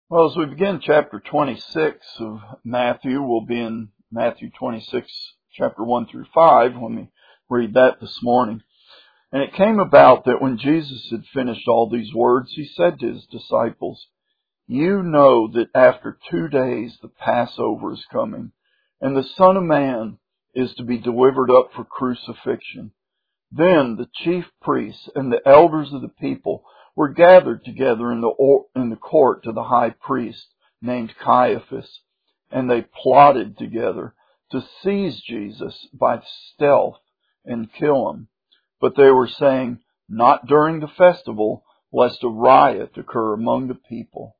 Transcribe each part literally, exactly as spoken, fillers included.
Well, as we begin chapter twenty-six of Matthew, we'll be in Matthew twenty-six, chapter one through five. Let me read that this morning. And it came about that when Jesus had finished all these words, he said to his disciples, "You know that after two days the Passover is coming, and the Son of Man is to be delivered up for crucifixion." Then the chief priests and the elders of the people were gathered together in the or, in the court to the high priest named Caiaphas, and they plotted together to seize Jesus by stealth and kill him. But they were saying, "Not during the festival, lest a riot occur among the people."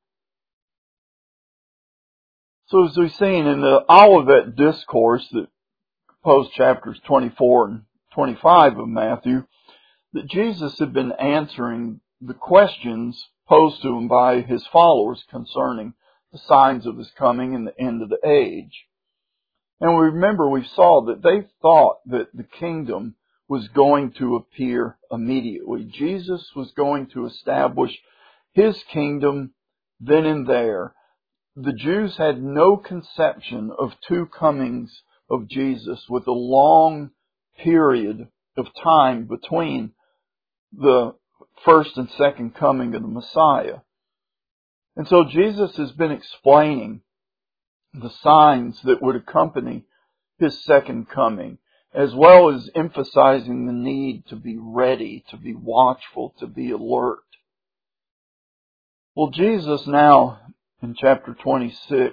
So as we've seen in the Olivet Discourse that composed chapters twenty-four and twenty-five of Matthew, that Jesus had been answering the questions posed to him by his followers concerning the signs of his coming and the end of the age. And we remember we saw that they thought that the kingdom was going to appear immediately. Jesus was going to establish his kingdom then and there. The Jews had no conception of two comings of Jesus, with a long period of time between the first and second coming of the Messiah. And so Jesus has been explaining the signs that would accompany his second coming, as well as emphasizing the need to be ready, to be watchful, to be alert. Well, Jesus now, in chapter twenty-six,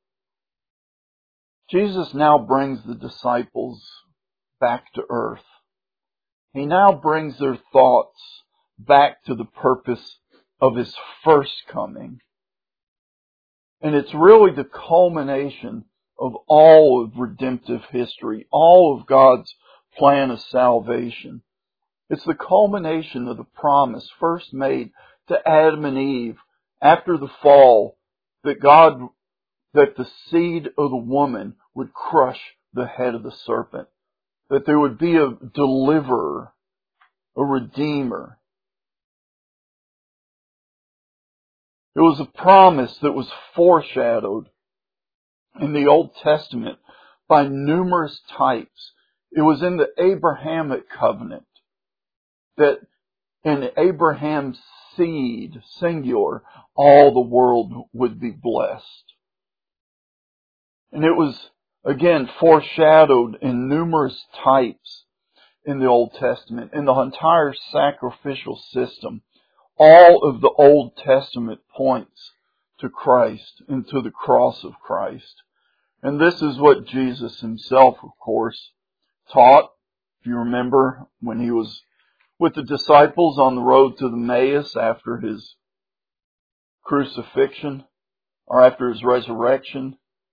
Jesus now brings the disciples back to earth. He now brings their thoughts back to the purpose of his first coming. And it's really the culmination of all of redemptive history, all of God's plan of salvation. It's the culmination of the promise first made to Adam and Eve after the fall, that God, that the seed of the woman would crush the head of the serpent, that there would be a deliverer, a redeemer. It was a promise that was foreshadowed in the Old Testament by numerous types. It was in the Abrahamic covenant that in Abraham's seed, singular, all the world would be blessed. And it was, again, foreshadowed in numerous types in the Old Testament, in the entire sacrificial system. All of the Old Testament points to Christ and to the cross of Christ. And this is what Jesus himself, of course, taught. If you remember, when he was with the disciples on the road to Emmaus after his crucifixion, or after his resurrection,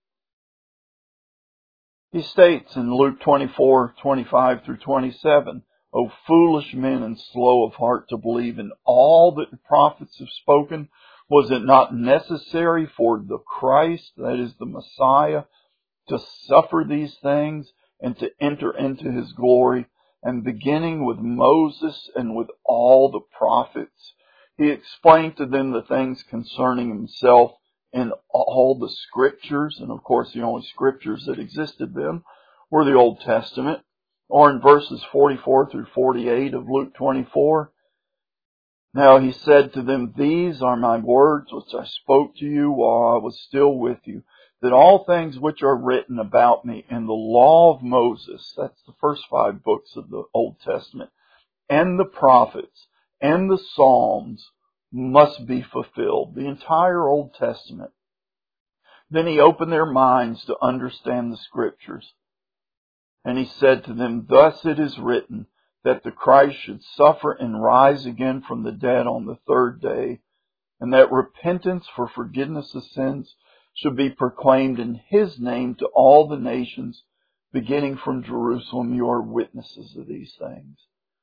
he states in Luke twenty-four, twenty-five through twenty-seven, "O foolish men and slow of heart to believe in all that the prophets have spoken, was it not necessary for the Christ, that is the Messiah, to suffer these things and to enter into his glory?" And beginning with Moses and with all the prophets, he explained to them the things concerning himself in all the scriptures. And of course, the only scriptures that existed then were the Old Testament. Or in verses forty-four through forty-eight of Luke twenty-four, "Now he said to them, These are my words which I spoke to you while I was still with you, that all things which are written about me in the law of Moses," that's the first five books of the Old Testament, "and the prophets, and the Psalms must be fulfilled." The entire Old Testament. Then he opened their minds to understand the scriptures. And he said to them, "Thus it is written, that the Christ should suffer and rise again from the dead on the third day, and that repentance for forgiveness of sins should be proclaimed in his name to all the nations, beginning from Jerusalem. You are witnesses of these things."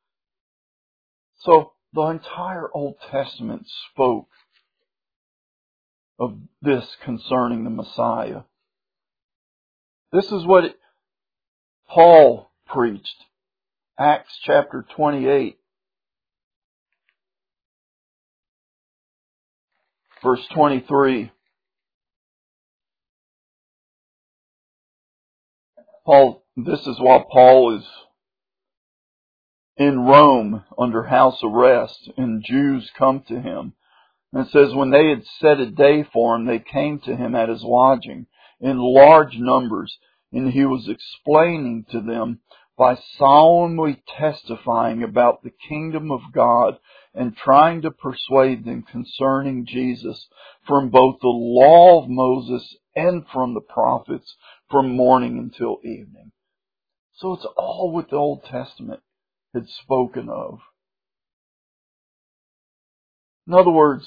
So the entire Old Testament spoke of this concerning the Messiah. This is what it, Paul preached. Acts chapter twenty-eight, verse twenty-three. Paul, this is while Paul is in Rome under house arrest, and Jews come to him. And it says, when they had set a day for him, they came to him at his lodging in large numbers, and he was explaining to them by solemnly testifying about the kingdom of God and trying to persuade them concerning Jesus from both the law of Moses and from the prophets from morning until evening. So it's all what the Old Testament had spoken of. In other words,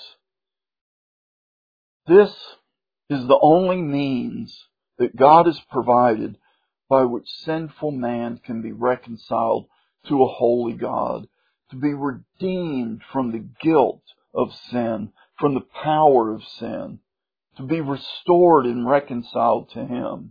this is the only means that God has provided by which sinful man can be reconciled to a holy God, to be redeemed from the guilt of sin, from the power of sin, to be restored and reconciled to Him.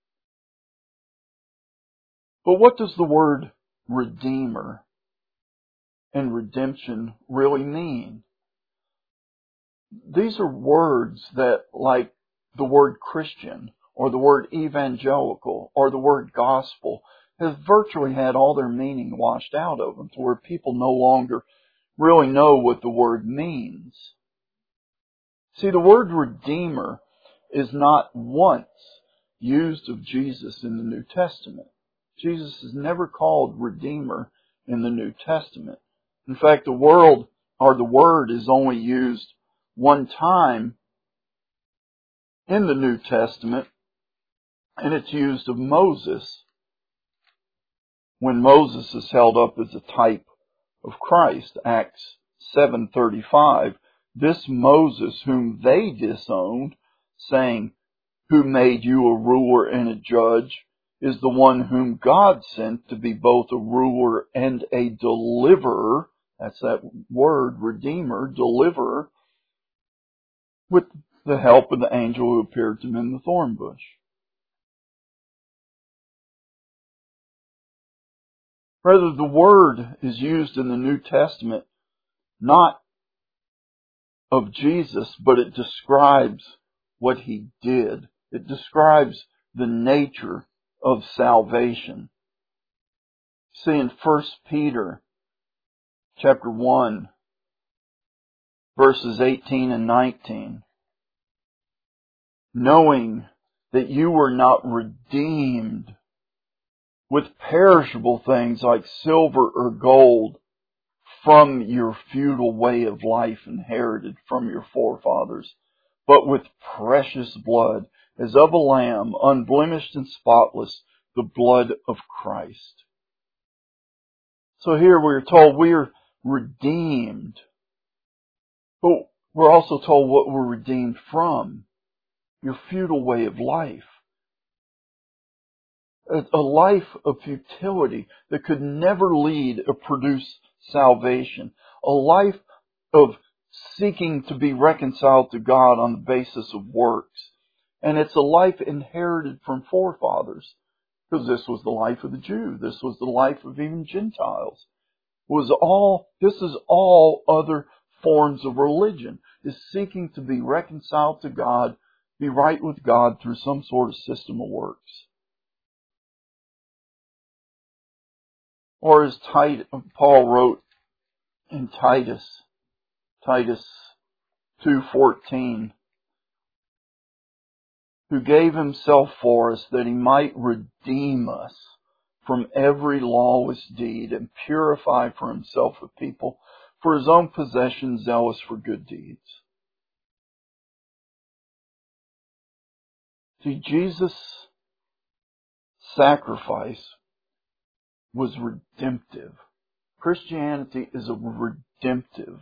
But what does the word Redeemer and redemption really mean? These are words that, like the word Christian, or the word evangelical, or the word gospel, have virtually had all their meaning washed out of them to where people no longer really know what the word means. See, the word Redeemer is not once used of Jesus in the New Testament. Jesus is never called Redeemer in the New Testament. In fact, the word or the word is only used one time in the New Testament, and it's used of Moses when Moses is held up as a type of Christ. Acts seven thirty-five. This Moses whom they disowned, saying, who made you a ruler and a judge, is the one whom God sent to be both a ruler and a deliverer. That's that word, Redeemer, deliverer, with the help of the angel who appeared to him in the thorn bush. Rather, the word is used in the New Testament not of Jesus, but it describes what He did. It describes the nature of salvation. See, in First Peter chapter one, verses eighteen and nineteen, knowing that you were not redeemed with perishable things like silver or gold from your feudal way of life inherited from your forefathers, but with precious blood, as of a lamb, unblemished and spotless, the blood of Christ. So here we're told we're redeemed, but we're also told what we're redeemed from. Your feudal way of life. A life of futility that could never lead or produce salvation. A life of seeking to be reconciled to God on the basis of works. And it's a life inherited from forefathers. Because this was the life of the Jew. This was the life of even Gentiles. It was all, this is all other forms of religion. Is seeking to be reconciled to God, be right with God through some sort of system of works. Or as Paul wrote in Titus, Titus two fourteen, who gave Himself for us that He might redeem us from every lawless deed and purify for Himself a people for His own possession, zealous for good deeds. See, Jesus' sacrifice was redemptive. Christianity is a redemptive.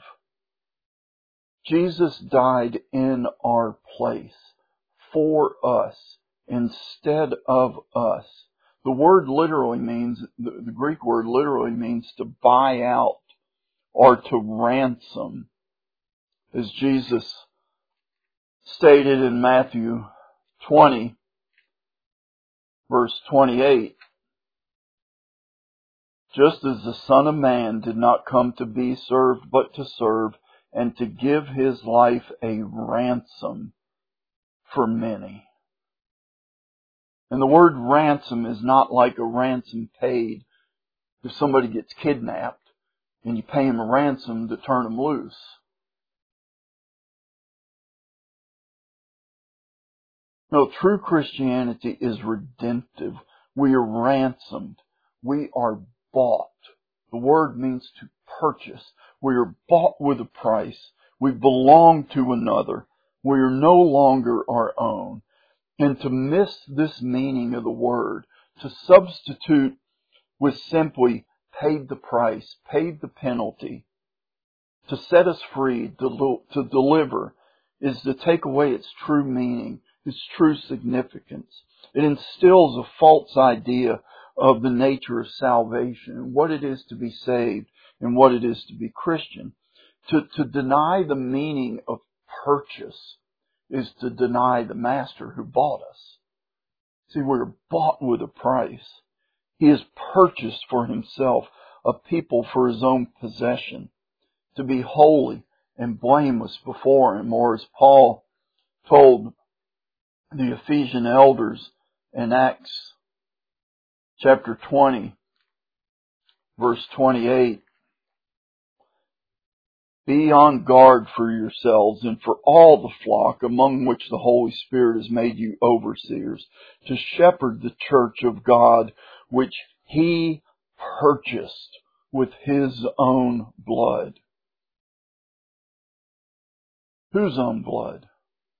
Jesus died in our place, for us, instead of us. The word literally means, the, the Greek word literally means to buy out or to ransom. As Jesus stated in Matthew twenty, verse twenty-eight, just as the Son of Man did not come to be served, but to serve, and to give His life a ransom for many. And the word ransom is not like a ransom paid if somebody gets kidnapped and you pay them a ransom to turn them loose. No, true Christianity is redemptive. We are ransomed. We are bought. The word means to purchase. We are bought with a price. We belong to another. We are no longer our own. And to miss this meaning of the word, to substitute with simply paid the price, paid the penalty, to set us free, to, to deliver, is to take away its true meaning, its true significance. It instills a false idea of the nature of salvation and what it is to be saved and what it is to be Christian. To, to deny the meaning of purchase is to deny the master who bought us. See, we're bought with a price. He has purchased for himself a people for his own possession, to be holy and blameless before him, or as Paul told the Ephesian elders in Acts chapter twenty, verse twenty-eight, be on guard for yourselves and for all the flock among which the Holy Spirit has made you overseers, to shepherd the church of God, which he purchased with his own blood. Whose own blood?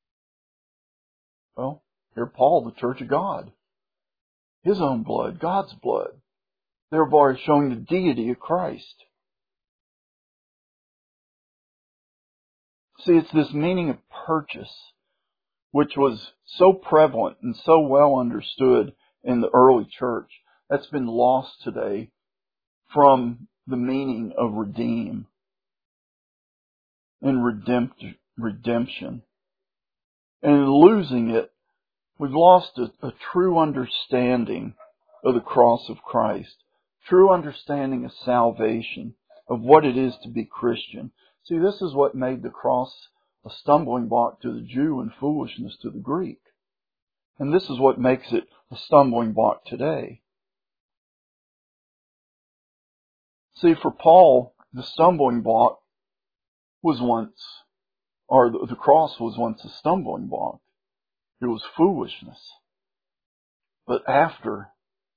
Well, here Paul, the church of God. His own blood, God's blood, thereby showing the deity of Christ. See, it's this meaning of purchase, which was so prevalent and so well understood in the early church, that's been lost today from the meaning of redeem and redemption. And in losing it, we've lost a, a true understanding of the cross of Christ, true understanding of salvation, of what it is to be Christian. See, this is what made the cross a stumbling block to the Jew and foolishness to the Greek. And this is what makes it a stumbling block today. See, for Paul, the stumbling block was once, or the, the cross was once a stumbling block. It was foolishness. But after,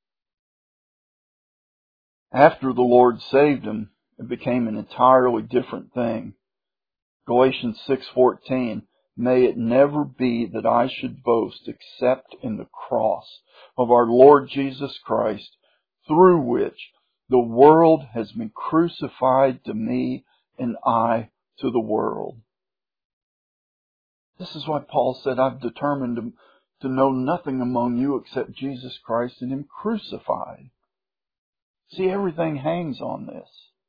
after the Lord saved him, it became an entirely different thing. Galatians six fourteen, may it never be that I should boast except in the cross of our Lord Jesus Christ, through which the world has been crucified to me and I to the world. This is why Paul said, I've determined to, to know nothing among you except Jesus Christ and Him crucified. See, everything hangs on this.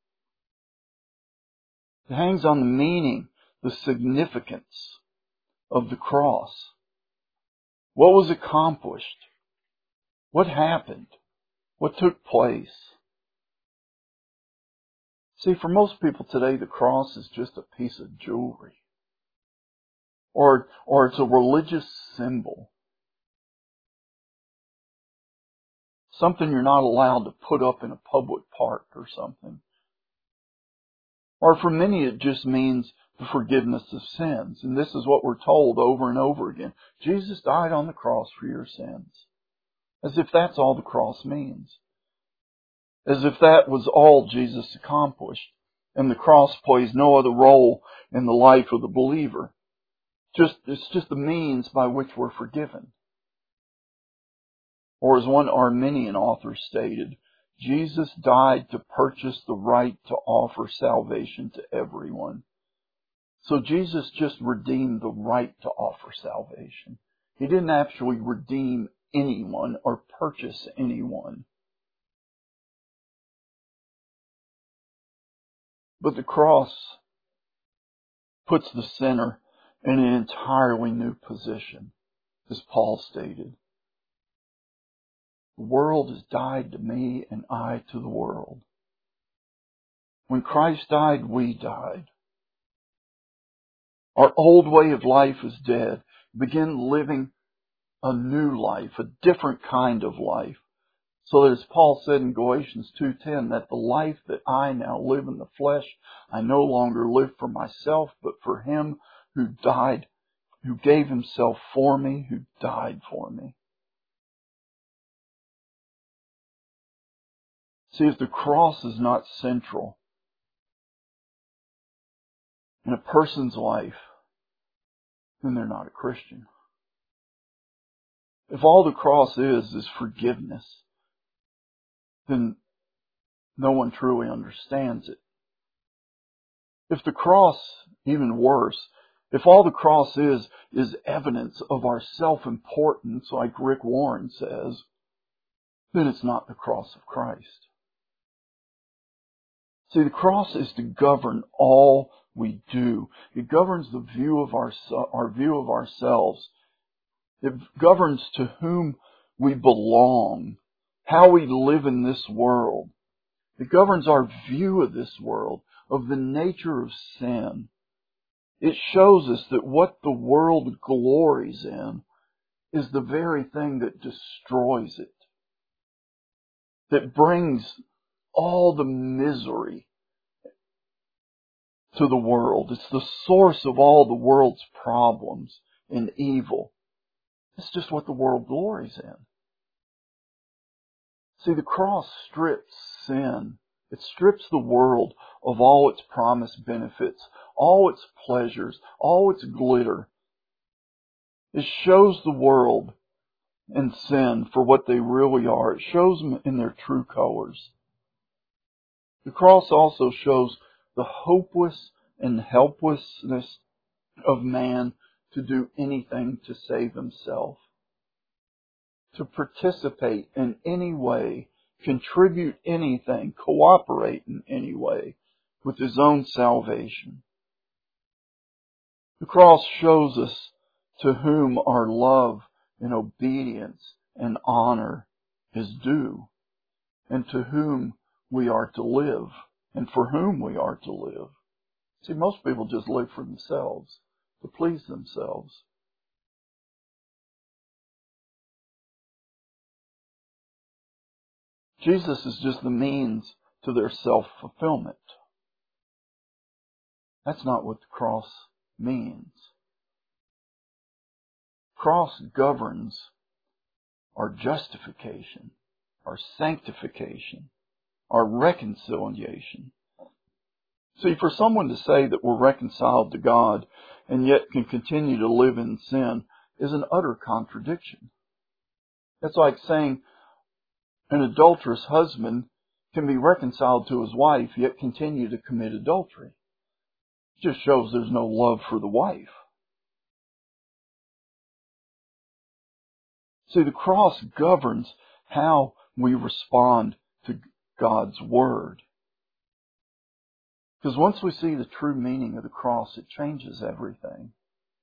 It hangs on the meaning, the significance of the cross. What was accomplished? What happened? What took place? See, for most people today, the cross is just a piece of jewelry. Or, or it's a religious symbol. Something you're not allowed to put up in a public park or something. Or for many, it just means the forgiveness of sins. And this is what we're told over and over again. Jesus died on the cross for your sins. As if that's all the cross means. As if that was all Jesus accomplished. And the cross plays no other role in the life of the believer. Just, it's just the means by which we're forgiven. Or as one Arminian author stated, Jesus died to purchase the right to offer salvation to everyone. So Jesus just redeemed the right to offer salvation. He didn't actually redeem anyone or purchase anyone. But the cross puts the sinner in an entirely new position, as Paul stated. The world has died to me and I to the world. When Christ died, we died. Our old way of life is dead. Begin living a new life, a different kind of life. So that as Paul said in Galatians two ten, that the life that I now live in the flesh, I no longer live for myself, but for Him who died, who gave Himself for me, who died for me. See, if the cross is not central in a person's life, then they're not a Christian. If all the cross is, is forgiveness, then no one truly understands it. If the cross, even worse, if all the cross is, is evidence of our self-importance, like Rick Warren says, then it's not the cross of Christ. See, the cross is to govern all we do. It governs the view of our, our view of ourselves. It governs to whom we belong, how we live in this world. It governs our view of this world, of the nature of sin. It shows us that what the world glories in is the very thing that destroys it, that brings all the misery to the world. It's the source of all the world's problems and evil. It's just what the world glories in. See, the cross strips sin. It strips the world of all its promised benefits, all its pleasures, all its glitter. It shows the world and sin for what they really are. It shows them in their true colors. The cross also shows the hopeless and helplessness of man to do anything to save himself, to participate in any way, contribute anything, cooperate in any way with his own salvation. The cross shows us to whom our love and obedience and honor is due, and to whom we are to live, and for whom we are to live. See, most people just live for themselves, to please themselves. Jesus is just the means to their self-fulfillment. That's not what the cross means. Cross governs our justification, our sanctification, our reconciliation. See, for someone to say that we're reconciled to God and yet can continue to live in sin is an utter contradiction. It's like saying an adulterous husband can be reconciled to his wife yet continue to commit adultery. It just shows there's no love for the wife. See, the cross governs how we respond to God's Word. Because once we see the true meaning of the cross, it changes everything.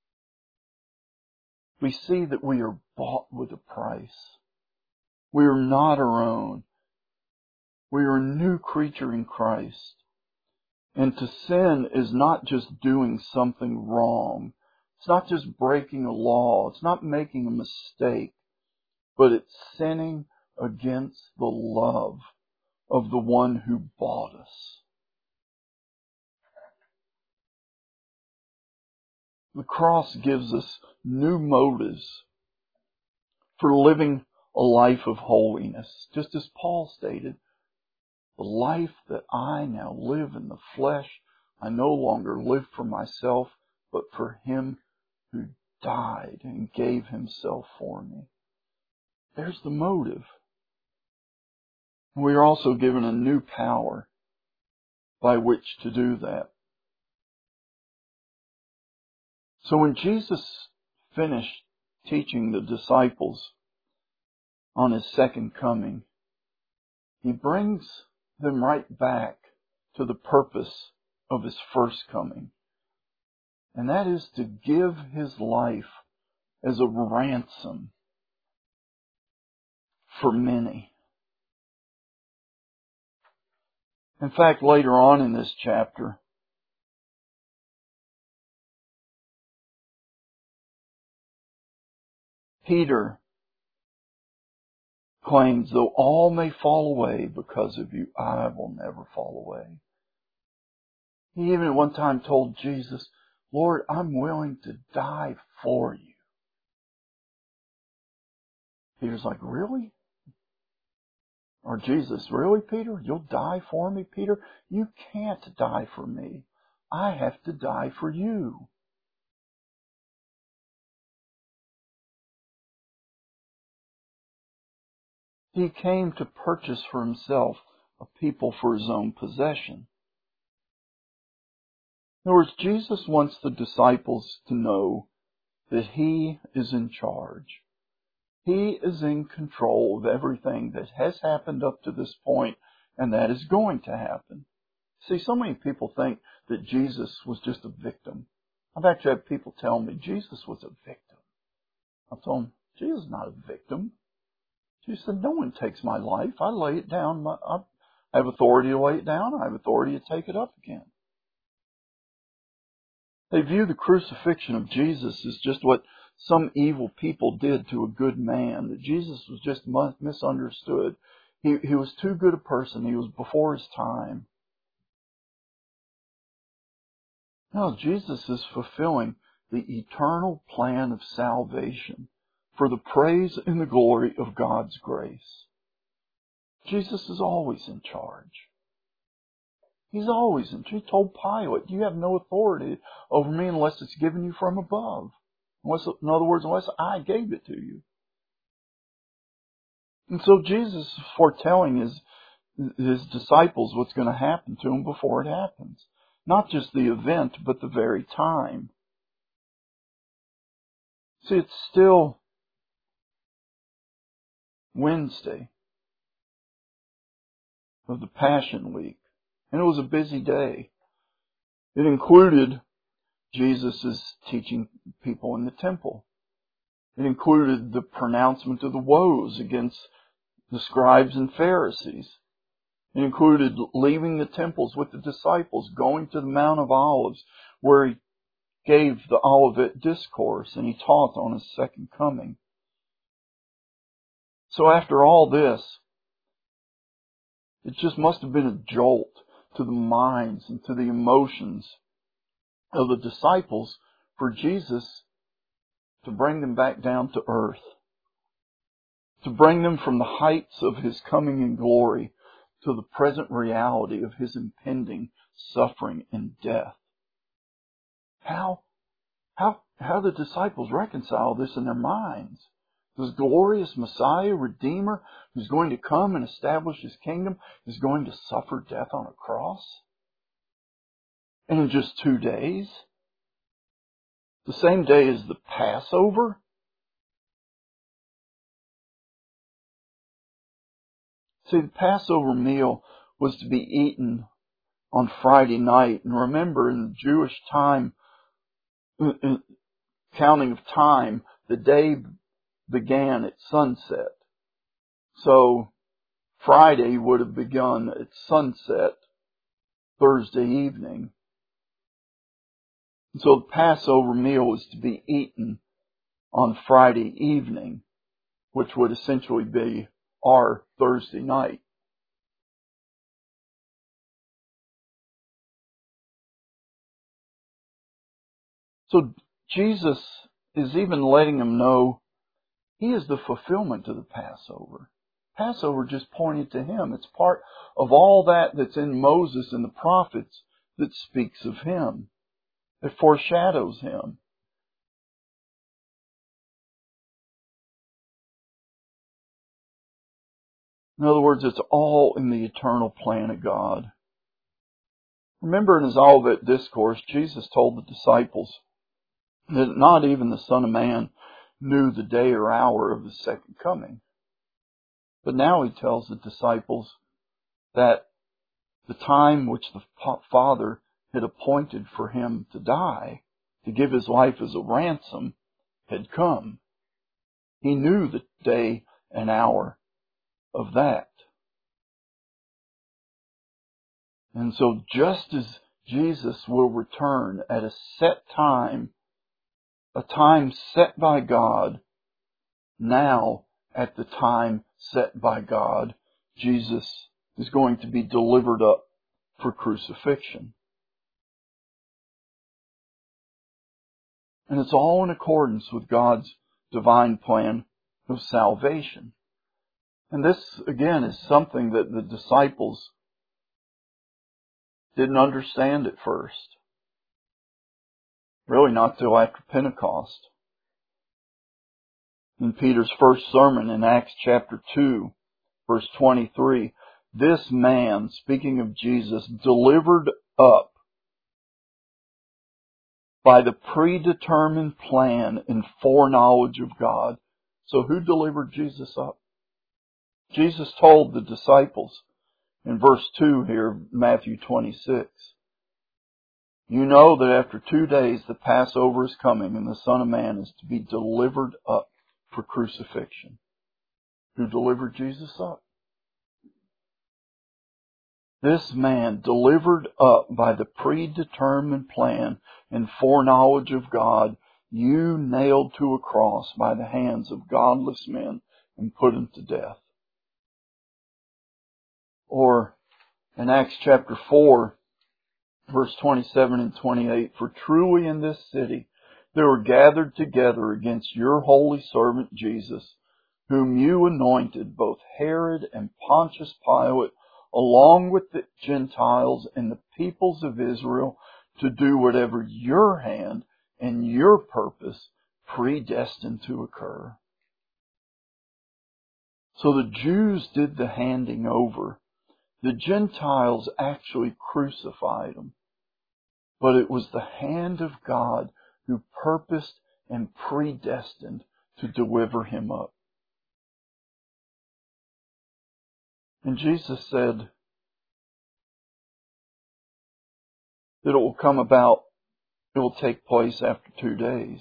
We see that we are bought with a price. We are not our own. We are a new creature in Christ. And to sin is not just doing something wrong. It's not just breaking a law. It's not making a mistake. But it's sinning against the love of the one who bought us. The cross gives us new motives for living a life of holiness. Just as Paul stated, the life that I now live in the flesh, I no longer live for myself, but for Him who died and gave Himself for me. There's the motive. We are also given a new power by which to do that. So when Jesus finished teaching the disciples on His second coming, He brings them right back to the purpose of His first coming. And that is to give His life as a ransom for many. In fact, later on in this chapter, Peter claims, though all may fall away because of you, I will never fall away. He even at one time told Jesus, Lord, I'm willing to die for you. Peter's like, really? Or Jesus, really, Peter? You'll die for me, Peter? You can't die for me. I have to die for you. He came to purchase for himself a people for his own possession. In other words, Jesus wants the disciples to know that He is in charge. He is in control of everything that has happened up to this point and that is going to happen. See, so many people think that Jesus was just a victim. I've actually had people tell me Jesus was a victim. I've told them, Jesus is not a victim. Jesus said, no one takes my life. I lay it down. I have authority to lay it down. I have authority to take it up again. They view the crucifixion of Jesus as just what some evil people did to a good man, that Jesus was just misunderstood. He, he was too good a person. He was before his time. No, Jesus is fulfilling the eternal plan of salvation for the praise and the glory of God's grace. Jesus is always in charge. He's always in charge. He told Pilate, you have no authority over me unless it's given you from above. Unless, in other words, unless I gave it to you. And so Jesus is foretelling his, his disciples what's going to happen to them before it happens. Not just the event, but the very time. See, it's still Wednesday of the Passion Week. And it was a busy day. It included Jesus' teaching people in the temple. It included the pronouncement of the woes against the scribes and Pharisees. It included leaving the temples with the disciples, going to the Mount of Olives, where he gave the Olivet Discourse and he taught on his second coming. So after all this, it just must have been a jolt to the minds and to the emotions of the disciples for Jesus to bring them back down to earth, to bring them from the heights of His coming in glory to the present reality of His impending suffering and death. How, how, how the disciples reconcile this in their minds? This glorious Messiah, Redeemer, who's going to come and establish His kingdom, is going to suffer death on a cross? And in just two days? The same day as the Passover? See, the Passover meal was to be eaten on Friday night. And remember, in the Jewish time, counting of time, the day began at sunset. So Friday would have begun at sunset Thursday evening. So the Passover meal was to be eaten on Friday evening, which would essentially be our Thursday night. So Jesus is even letting them know He is the fulfillment of the Passover. Passover just pointed to Him. It's part of all that that's in Moses and the prophets that speaks of Him. It foreshadows Him. In other words, it's all in the eternal plan of God. Remember in His Olivet Discourse, Jesus told the disciples that not even the Son of Man knew the day or hour of His second coming. But now He tells the disciples that the time which the Father had appointed for Him to die, to give His life as a ransom, had come. He knew the day and hour of that. And so just as Jesus will return at a set time, a time set by God, now, at the time set by God, Jesus is going to be delivered up for crucifixion. And it's all in accordance with God's divine plan of salvation. And this, again, is something that the disciples didn't understand at first. Really not till after Pentecost. In Peter's first sermon in Acts chapter two, verse twenty-three, this man, speaking of Jesus, delivered up by the predetermined plan and foreknowledge of God. So who delivered Jesus up? Jesus told the disciples in verse two here, Matthew twenty-six, you know that after two days the Passover is coming and the Son of Man is to be delivered up for crucifixion. Who delivered Jesus up? This man, delivered up by the predetermined plan and foreknowledge of God, you nailed to a cross by the hands of godless men and put him to death. Or in Acts chapter four, verse twenty-seven and twenty-eight, for truly in this city they were gathered together against your holy servant Jesus, whom you anointed, both Herod and Pontius Pilate, along with the Gentiles and the peoples of Israel, to do whatever your hand and your purpose predestined to occur. So the Jews did the handing over. The Gentiles actually crucified him. But it was the hand of God who purposed and predestined to deliver him up. And Jesus said that it will come about, it will take place after two days.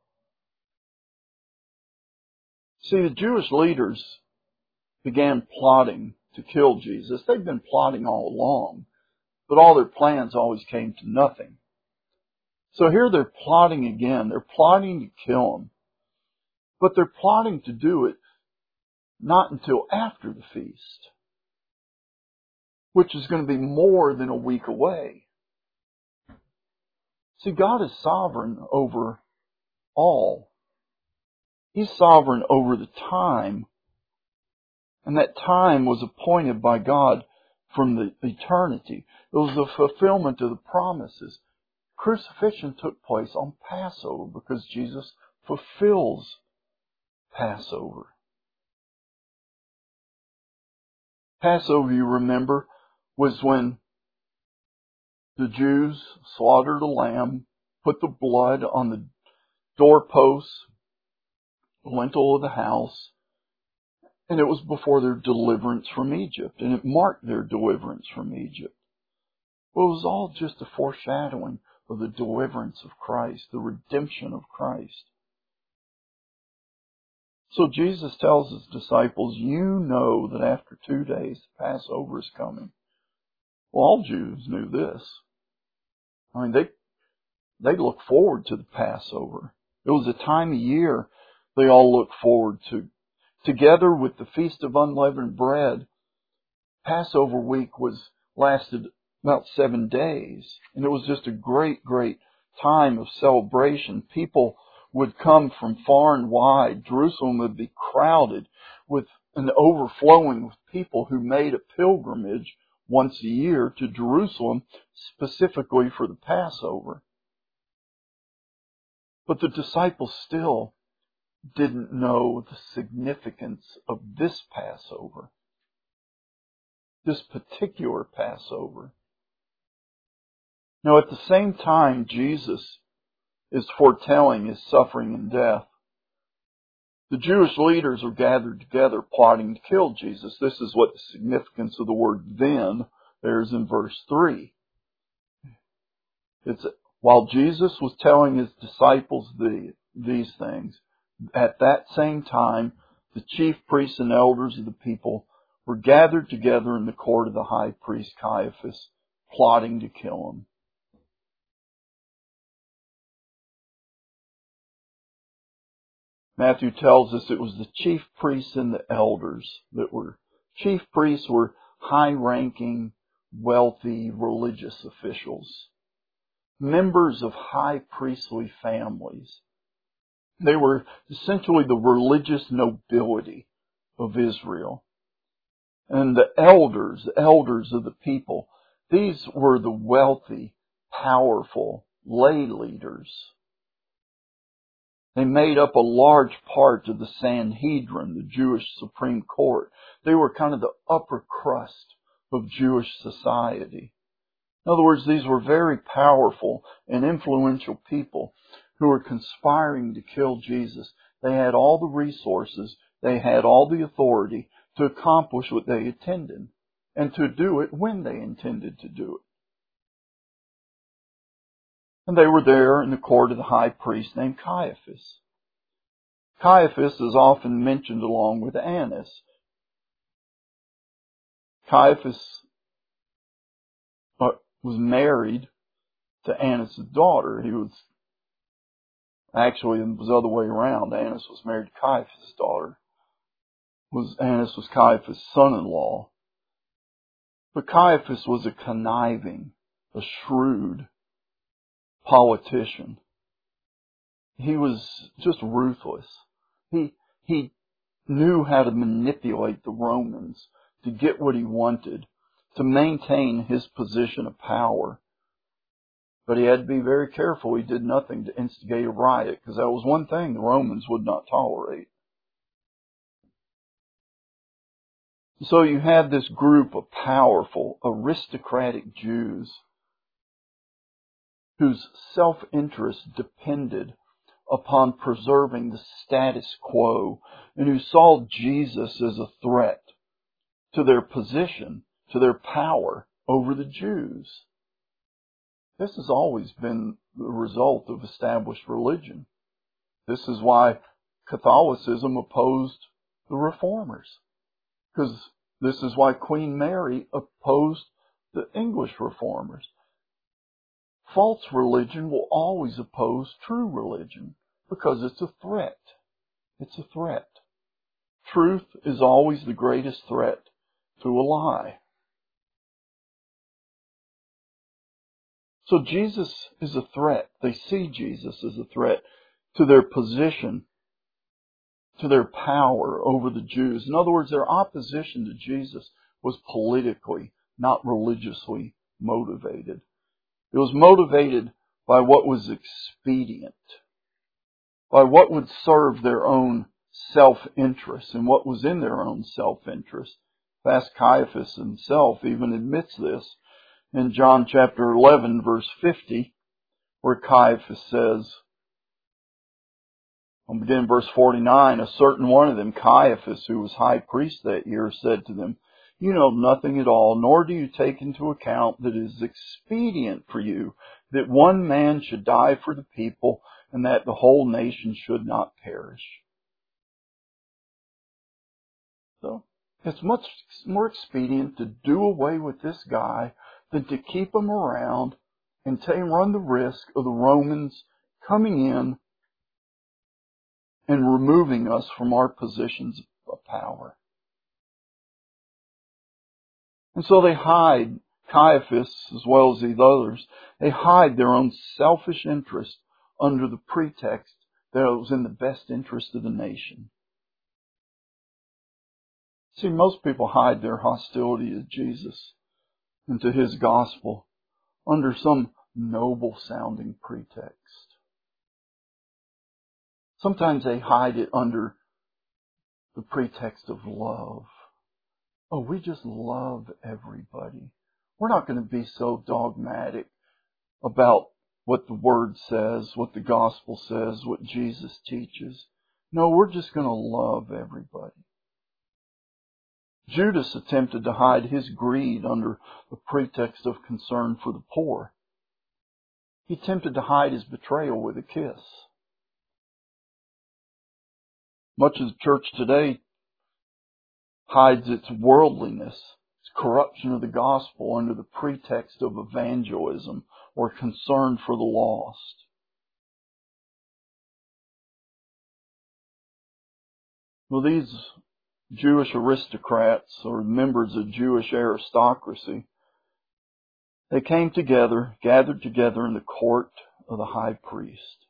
See, the Jewish leaders began plotting to kill Jesus. They've been plotting all along, but all their plans always came to nothing. So here they're plotting again. They're plotting to kill him. But they're plotting to do it not until after the feast, which is going to be more than a week away. See, God is sovereign over all. He's sovereign over the time. And that time was appointed by God from the eternity. It was the fulfillment of the promises. Crucifixion took place on Passover because Jesus fulfills Passover. Passover, you remember, was when the Jews slaughtered a lamb, put the blood on the doorposts, lintel of the house, and it was before their deliverance from Egypt, and it marked their deliverance from Egypt. Well, it was all just a foreshadowing of the deliverance of Christ, the redemption of Christ. So Jesus tells his disciples, you know that after two days the Passover is coming. Well, all Jews knew this. I mean, they they look forward to the Passover. It was a time of year they all looked forward to. Together with the Feast of Unleavened Bread, Passover week was lasted about seven days. And it was just a great, great time of celebration. People would come from far and wide. Jerusalem would be crowded with an overflowing with people who made a pilgrimage once a year to Jerusalem specifically for the Passover. But the disciples still didn't know the significance of this Passover, this particular Passover. Now, at the same time Jesus is foretelling his suffering and death, the Jewish leaders are gathered together plotting to kill Jesus. This is what the significance of the word then there is in verse three. It's while Jesus was telling his disciples the, these things, at that same time, the chief priests and elders of the people were gathered together in the court of the high priest Caiaphas, plotting to kill him. Matthew tells us it was the chief priests and the elders that were. Chief priests were high-ranking, wealthy religious officials, members of high priestly families. They were essentially the religious nobility of Israel. And the elders, elders of the people, these were the wealthy, powerful lay leaders. They made up a large part of the Sanhedrin, the Jewish Supreme Court. They were kind of the upper crust of Jewish society. In other words, these were very powerful and influential people who were conspiring to kill Jesus. They had all the resources, they had all the authority to accomplish what they intended, and to do it when they intended to do it. And they were there in the court of the high priest named Caiaphas. Caiaphas is often mentioned along with Annas. Caiaphas was married to Annas' daughter. He was actually, it was the other way around. Annas was married to Caiaphas' daughter. Was Annas was Caiaphas' son-in-law. But Caiaphas was a conniving, a shrewd politician. He was just ruthless. He, he knew how to manipulate the Romans to get what he wanted, to maintain his position of power. But he had to be very careful. He did nothing to instigate a riot, because that was one thing the Romans would not tolerate. So you have this group of powerful, aristocratic Jews whose self-interest depended upon preserving the status quo, and who saw Jesus as a threat to their position, to their power over the Jews. This has always been the result of established religion. This is why Catholicism opposed the Reformers, because this is why Queen Mary opposed the English Reformers. False religion will always oppose true religion because it's a threat. It's a threat. Truth is always the greatest threat to a lie. So Jesus is a threat. They see Jesus as a threat to their position, to their power over the Jews. In other words, their opposition to Jesus was politically, not religiously motivated. It was motivated by what was expedient, by what would serve their own self-interest and what was in their own self-interest. Fast Caiaphas himself even admits this in John chapter eleven, verse fifty, where Caiaphas says, I'll begin in verse forty-nine, a certain one of them, Caiaphas, who was high priest that year, said to them, you know nothing at all, nor do you take into account that it is expedient for you that one man should die for the people, and that the whole nation should not perish. So, it's much more expedient to do away with this guy than to keep him around and take, run the risk of the Romans coming in and removing us from our positions of power. And so they hide, Caiaphas as well as these others, they hide their own selfish interest under the pretext that it was in the best interest of the nation. See, most people hide their hostility to Jesus and to His gospel under some noble-sounding pretext. Sometimes they hide it under the pretext of love. Oh, we just love everybody. We're not going to be so dogmatic about what the Word says, what the gospel says, what Jesus teaches. No, we're just going to love everybody. Judas attempted to hide his greed under the pretext of concern for the poor. He attempted to hide his betrayal with a kiss. Much of the church today hides its worldliness, its corruption of the gospel under the pretext of evangelism or concern for the lost. Well, these Jewish aristocrats or members of Jewish aristocracy, they came together, gathered together in the court of the high priest,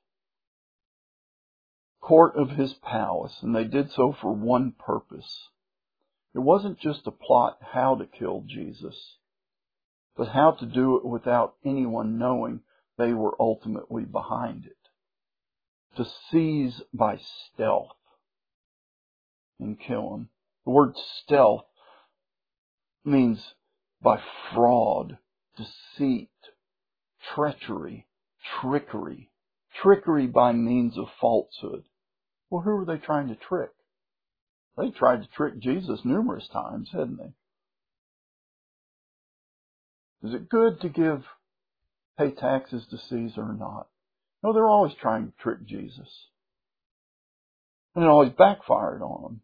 court of his palace, and they did so for one purpose. It wasn't just to plot how to kill Jesus, but how to do it without anyone knowing they were ultimately behind it. To seize by stealth and kill him. The word stealth means by fraud, deceit, treachery, trickery. Trickery by means of falsehood. Well, who were they trying to trick? They tried to trick Jesus numerous times, hadn't they? Is it good to give, pay taxes to Caesar or not? No, they're always trying to trick Jesus. And it always backfired on them.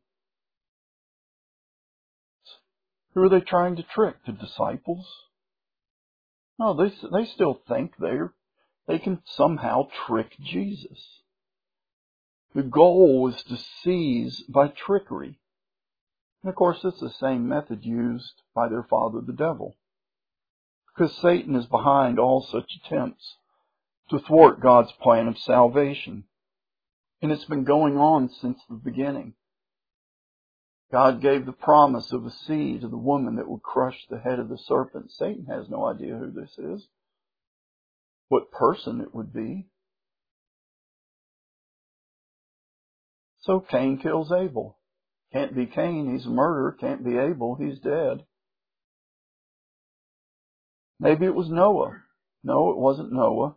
Who are they trying to trick? The disciples? No, they, they still think they're, they can somehow trick Jesus. The goal was to seize by trickery. And of course, it's the same method used by their father, the devil. Because Satan is behind all such attempts to thwart God's plan of salvation. And it's been going on since the beginning. God gave the promise of a seed to the woman that would crush the head of the serpent. Satan has no idea who this is, what person it would be. So Cain kills Abel. Can't be Cain, he's a murderer. Can't be Abel, he's dead. Maybe it was Noah. No, it wasn't Noah.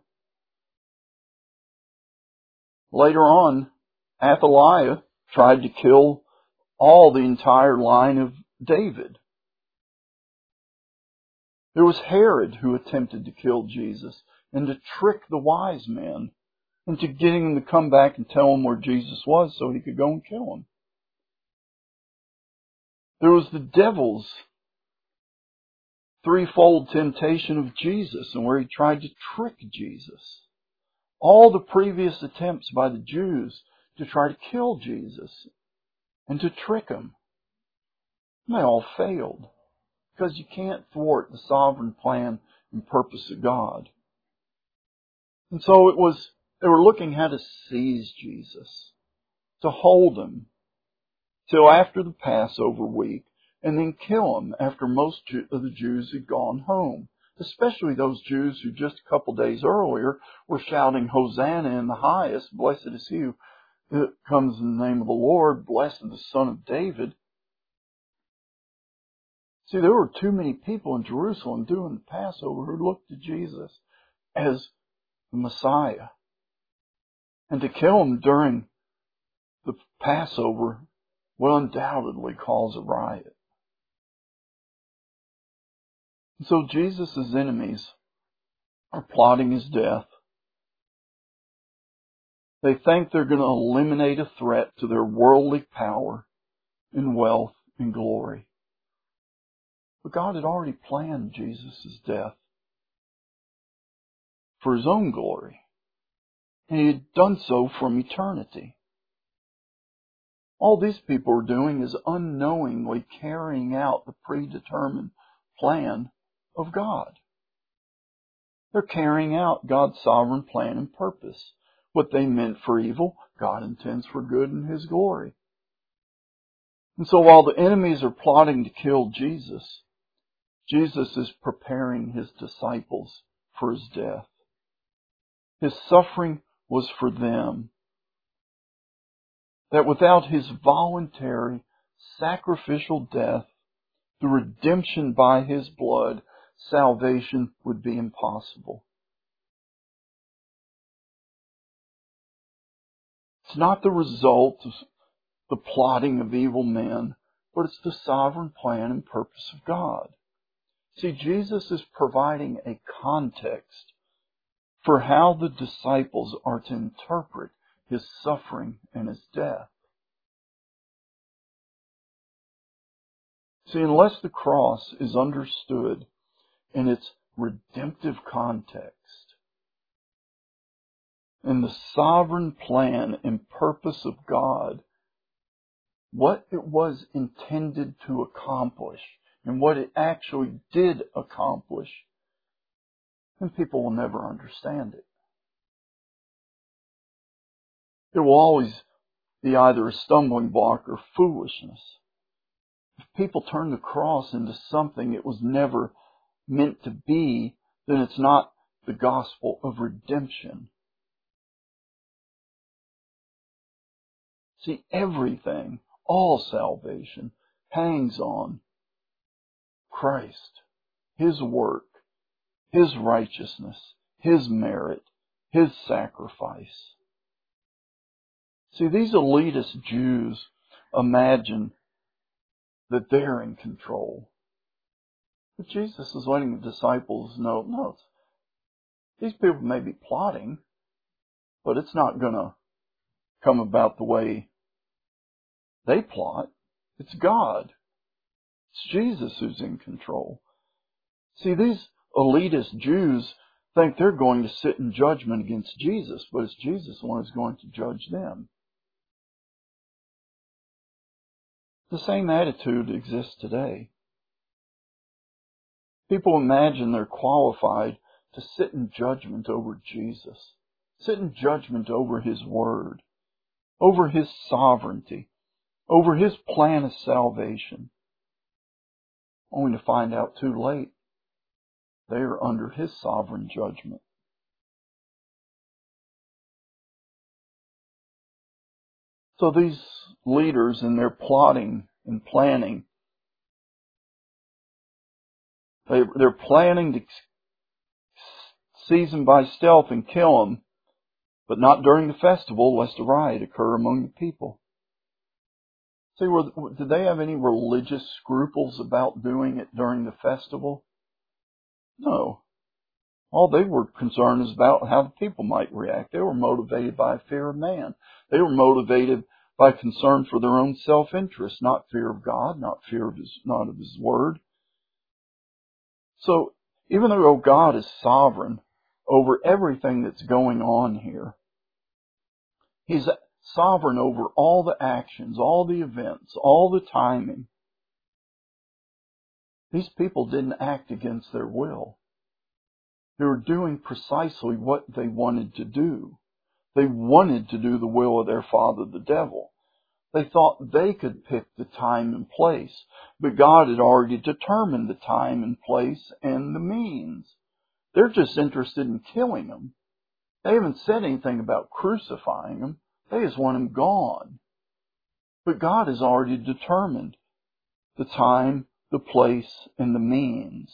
Later on, Athaliah tried to kill all the entire line of David. There was Herod who attempted to kill Jesus and to trick the wise men into getting them to come back and tell him where Jesus was so he could go and kill him. There was the devil's threefold temptation of Jesus and where he tried to trick Jesus. All the previous attempts by the Jews to try to kill Jesus and to trick him, they all failed. Because you can't thwart the sovereign plan and purpose of God. And so it was, they were looking how to seize Jesus, to hold him till after the Passover week, and then kill him after most of the Jews had gone home. Especially those Jews who just a couple days earlier were shouting, Hosanna in the highest, blessed is he who comes in the name of the Lord, blessed is the Son of David. See, there were too many people in Jerusalem doing the Passover who looked to Jesus as the Messiah. And to kill him during the Passover will undoubtedly cause a riot. And so Jesus' enemies are plotting his death. They think they're going to eliminate a threat to their worldly power and wealth and glory. But God had already planned Jesus' death for his own glory. And he had done so from eternity. All these people are doing is unknowingly carrying out the predetermined plan of God. They're carrying out God's sovereign plan and purpose. What they meant for evil, God intends for good in his glory. And so while the enemies are plotting to kill Jesus, Jesus is preparing his disciples for his death. His suffering was for them. That without his voluntary, sacrificial death, the redemption by his blood, salvation would be impossible. It's not the result of the plotting of evil men, but it's the sovereign plan and purpose of God. See, Jesus is providing a context for how the disciples are to interpret his suffering and his death. See, unless the cross is understood in its redemptive context, and the sovereign plan and purpose of God, what it was intended to accomplish and what it actually did accomplish, then people will never understand it. It will always be either a stumbling block or foolishness. If people turn the cross into something it was never meant to be, then it's not the gospel of redemption. See, everything, all salvation, hangs on Christ, His work, His righteousness, His merit, His sacrifice. See, these elitist Jews imagine that they're in control. But Jesus is letting the disciples know, no, these people may be plotting, but it's not going to come about the way they plot. It's God. It's Jesus who's in control. See, these elitist Jews think they're going to sit in judgment against Jesus, but it's Jesus the one who's going to judge them. The same attitude exists today. People imagine they're qualified to sit in judgment over Jesus, sit in judgment over His Word, over His sovereignty, over His plan of salvation, only to find out too late they are under His sovereign judgment. So these leaders in their plotting and planning, they, they're planning to seize Him by stealth and kill Him, but not during the festival, lest a riot occur among the people. See, were, did they have any religious scruples about doing it during the festival? No. All they were concerned is about how the people might react. They were motivated by fear of man. They were motivated by concern for their own self-interest, not fear of God, not fear of His, not of His Word. So, even though God is sovereign over everything that's going on here, He's sovereign over all the actions, all the events, all the timing. These people didn't act against their will. They were doing precisely what they wanted to do. They wanted to do the will of their father, the devil. They thought they could pick the time and place, but God had already determined the time and place and the means. They're just interested in killing Him. They haven't said anything about crucifying Him. They just want Him gone. But God has already determined the time, the place, and the means.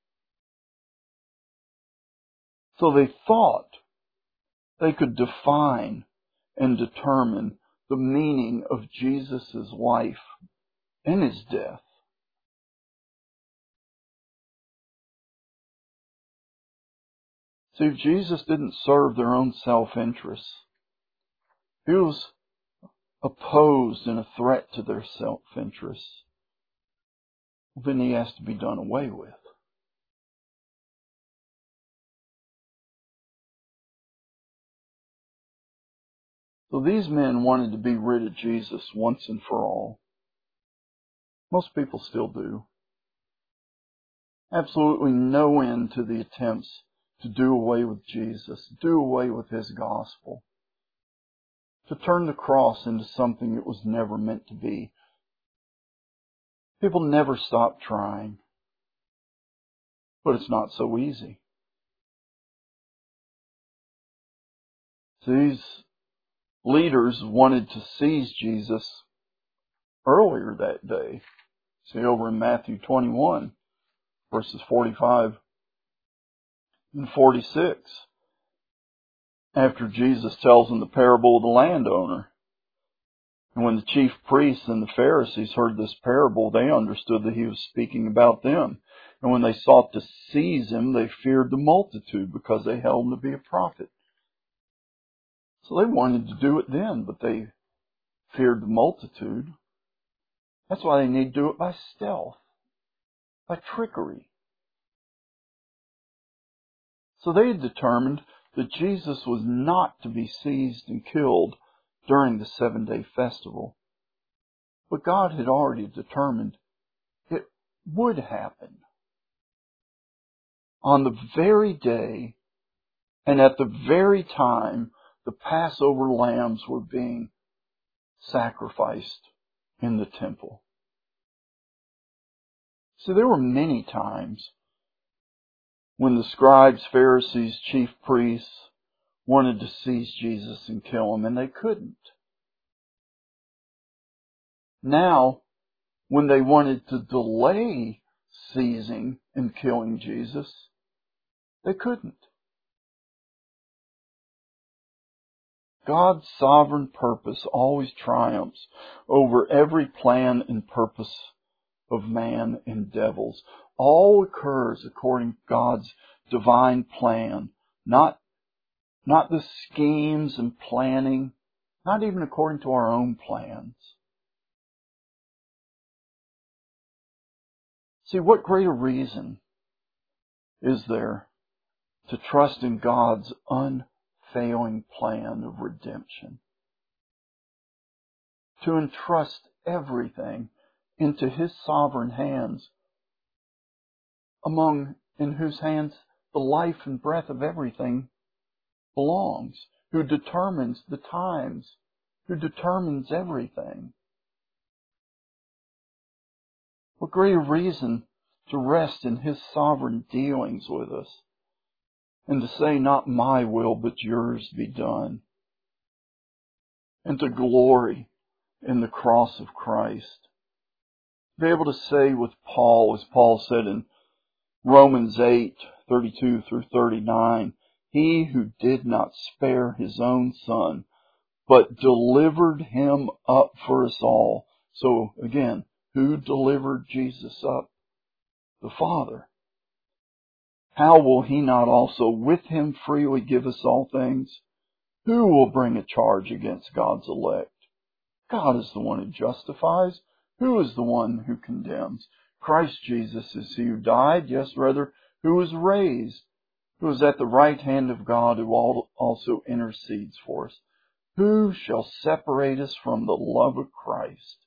So they thought they could define and determine the meaning of Jesus' life and His death. See, if Jesus didn't serve their own self-interests, He was opposed and a threat to their self-interests, then He has to be done away with. So these men wanted to be rid of Jesus once and for all. Most people still do. Absolutely no end to the attempts to do away with Jesus, do away with His gospel, to turn the cross into something it was never meant to be. People never stop trying, but it's not so easy. These leaders wanted to seize Jesus earlier that day. See over in Matthew twenty-one, verses forty-five and forty-six. After Jesus tells them the parable of the landowner. And when the chief priests and the Pharisees heard this parable, they understood that He was speaking about them. And when they sought to seize Him, they feared the multitude because they held Him to be a prophet. So they wanted to do it then, but they feared the multitude. That's why they need to do it by stealth, by trickery. So they had determined that Jesus was not to be seized and killed during the seven-day festival, But God had already determined it would happen. On the very day and at the very time the Passover lambs were being sacrificed in the temple. So there were many times when the scribes, Pharisees, chief priests wanted to seize Jesus and kill him, and they couldn't. Now, when they wanted to delay seizing and killing Jesus, they couldn't. God's sovereign purpose always triumphs over every plan and purpose of man and devils. All occurs according to God's divine plan, not, not the schemes and planning, not even according to our own plans. See, what greater reason is there to trust in God's unfailing plan of redemption? To entrust everything into His sovereign hands, among in whose hands the life and breath of everything belongs, who determines the times, who determines everything. What greater reason to rest in His sovereign dealings with us and to say, not my will, but yours be done. And to glory in the cross of Christ. Be able to say with Paul, as Paul said in Romans eight, thirty-two through thirty-nine, He who did not spare His own Son, but delivered Him up for us all. So again, who delivered Jesus up? The Father. How will He not also with Him freely give us all things? Who will bring a charge against God's elect? God is the one who justifies. Who is the one who condemns? Christ Jesus is He who died, yes, rather, who was raised, who is at the right hand of God, who also intercedes for us. Who shall separate us from the love of Christ?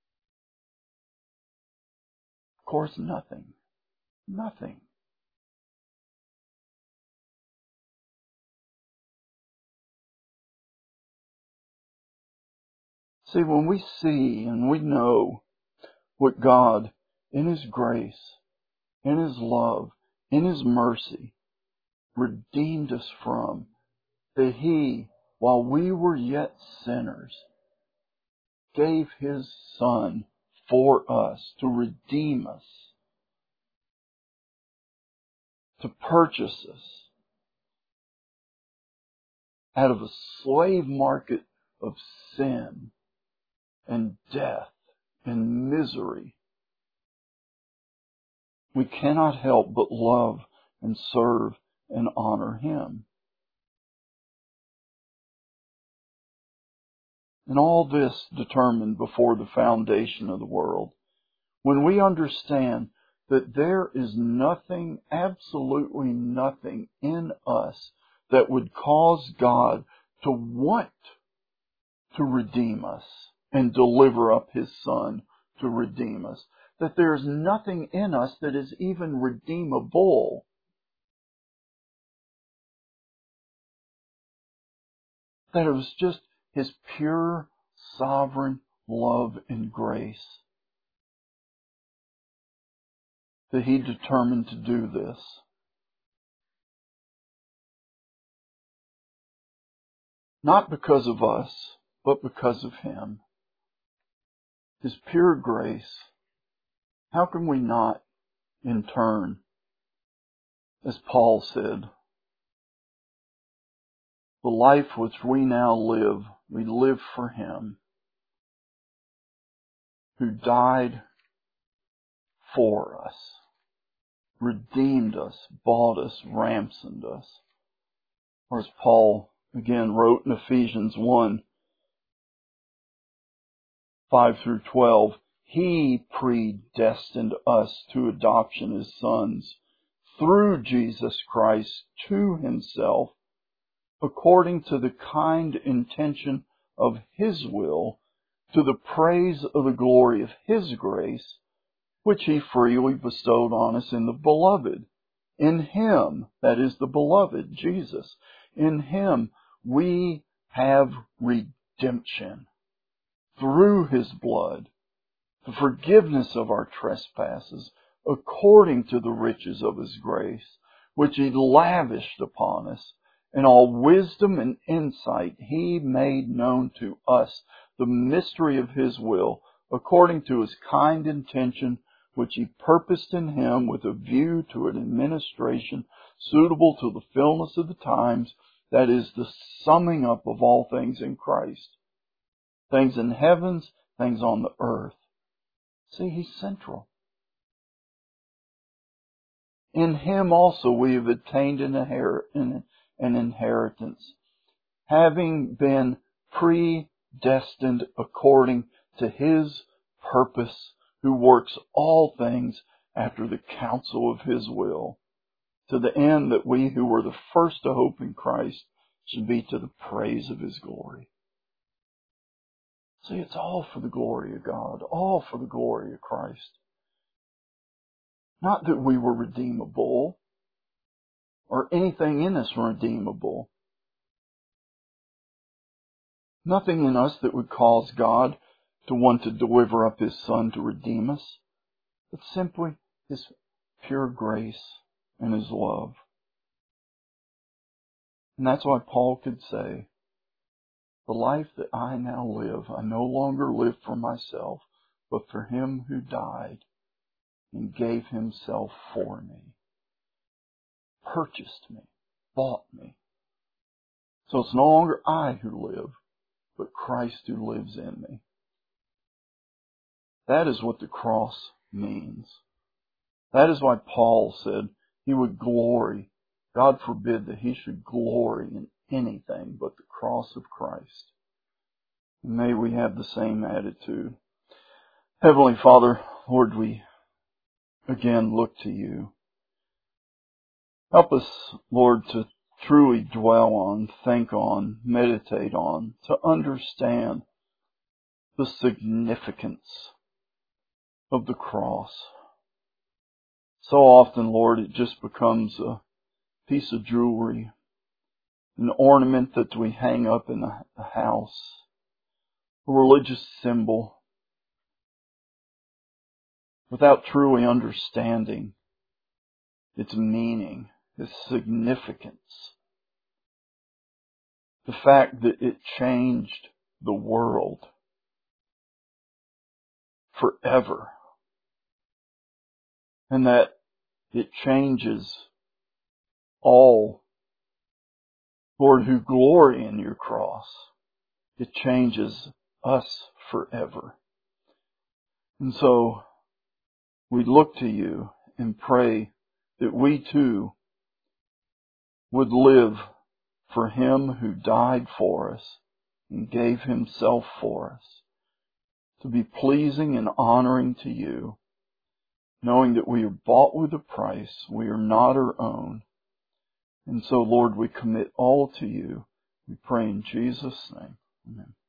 Of course, nothing. Nothing. See, when we see and we know what God, in His grace, in His love, in His mercy, redeemed us from, that He, while we were yet sinners, gave His Son for us to redeem us, to purchase us out of a slave market of sin and death and misery. We cannot help but love and serve and honor Him. And all this determined before the foundation of the world. When we understand that there is nothing, absolutely nothing in us that would cause God to want to redeem us and deliver up His Son to redeem us. That there is nothing in us that is even redeemable. That it was just His pure, sovereign love and grace that He determined to do this. Not because of us, but because of Him. His pure grace. How can we not, in turn, as Paul said, the life which we now live, we live for Him, who died for us, redeemed us, bought us, ransomed us. Or as Paul again wrote in Ephesians one, five through twelve, He predestined us to adoption as sons through Jesus Christ to Himself, according to the kind intention of His will, to the praise of the glory of His grace, which He freely bestowed on us in the Beloved. In Him, that is the Beloved, Jesus, in Him we have redemption through His blood, the forgiveness of our trespasses, according to the riches of His grace, which He lavished upon us. In all wisdom and insight He made known to us the mystery of His will, according to His kind intention, which He purposed in Him with a view to an administration suitable to the fullness of the times, that is, the summing up of all things in Christ. Things in heavens, things on the earth. See, He's central. In Him also we have obtained an inheritance, having been predestined according to His purpose, who works all things after the counsel of His will, to the end that we who were the first to hope in Christ should be to the praise of His glory. See, it's all for the glory of God, all for the glory of Christ. Not that we were redeemable, or anything in us redeemable. Nothing in us that would cause God to want to deliver up His Son to redeem us, but simply His pure grace and His love. And that's why Paul could say, the life that I now live, I no longer live for myself, but for Him who died and gave Himself for me, purchased me, bought me. So it's no longer I who live, but Christ who lives in me. That is what the cross means. That is why Paul said he would glory. God forbid that he should glory in anything but the cross of Christ. And may we have the same attitude. Heavenly Father, Lord, we again look to You. Help us, Lord, to truly dwell on, think on, meditate on, to understand the significance of the cross. So often, Lord, it just becomes a piece of jewelry, an ornament that we hang up in the house, a religious symbol, without truly understanding its meaning, its significance. The fact that it changed the world forever, and that it changes all, Lord, who glory in Your cross. It changes us forever. And so we look to You and pray that we too would live for Him who died for us and gave Himself for us, to be pleasing and honoring to You, knowing that we are bought with a price, we are not our own. And so, Lord, we commit all to You. We pray in Jesus' name. Amen.